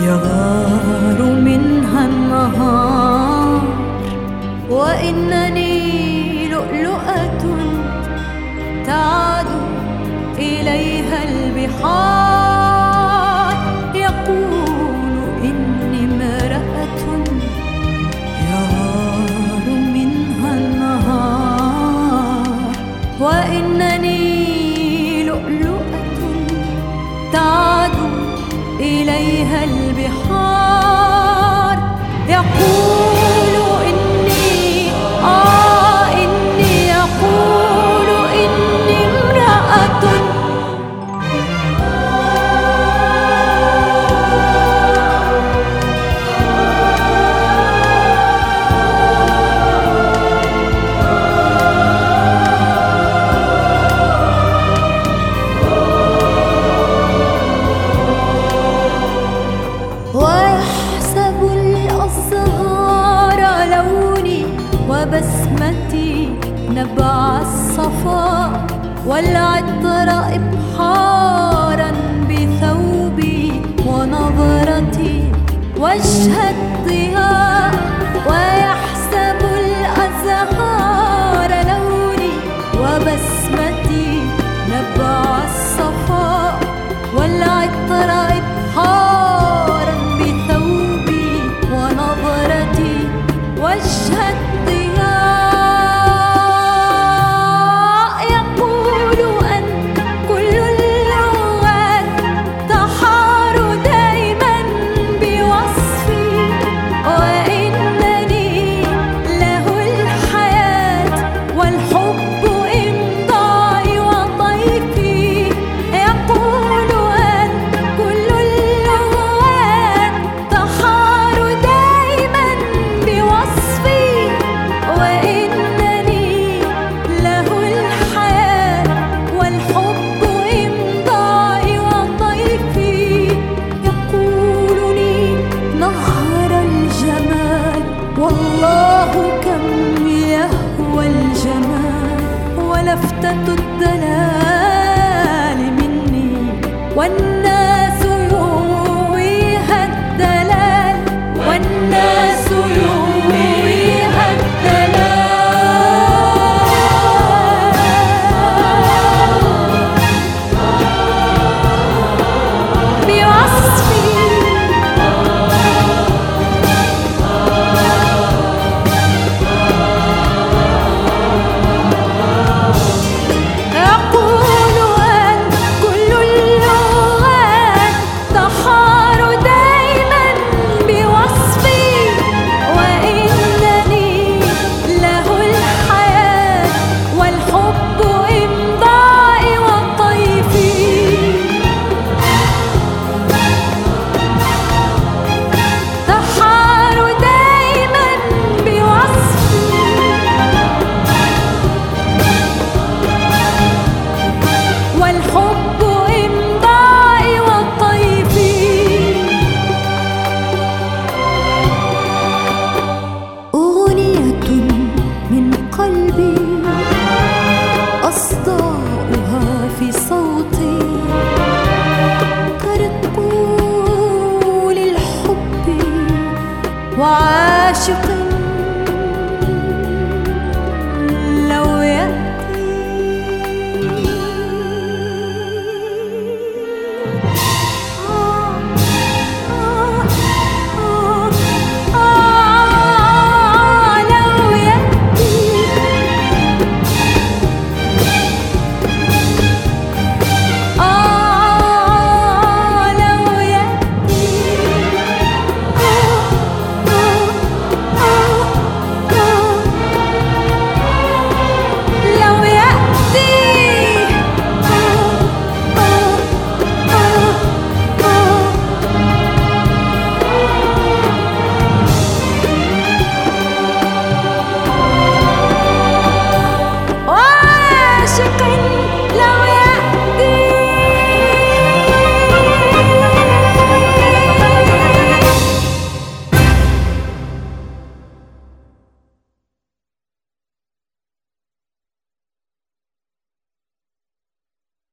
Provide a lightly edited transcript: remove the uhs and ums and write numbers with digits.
يغار منها النهار، وإنني لؤلؤة تعد إليها البحار. يقول إني امرأة يغار منها النهار، وإنني لؤلؤة تعد إليها البحار. يقول إني يقول إني امرأة ويحسب الأزهار لوني وبسمتي نبع الصفاء، والعطر إبحارا بثوبي ونظرتي وجه الضياء. ويحسب الأزهار لوني وبسمتي نبع الصفاء، والعطر إبحارا بثوبي ونظرتي وجه الضياء. يقول أن كل اللغات تحار دائما بوصفي، وإنني له الحياة والحب إمضاء وطيفي. يقول أن كل اللغات تحار دائما بوصفي، وإنني له الحياة والحب إمضاء وطيفي. يقول لي نهر الجمال، والله كم يهوى الجمال، ولفتة الدلال مني، والناس يرويها الدلال، والناس يرويها الدلال بوصفي. يقول أن كل اللغات تحار دائما بوصفي، وإنني له الحياة والحب إمضاء وطيفي. تحار دائما بوصفي، والحب إمضاء وطيفي. أغنية من قلبي أصداؤها في صوتي، طرق للحب وعاشق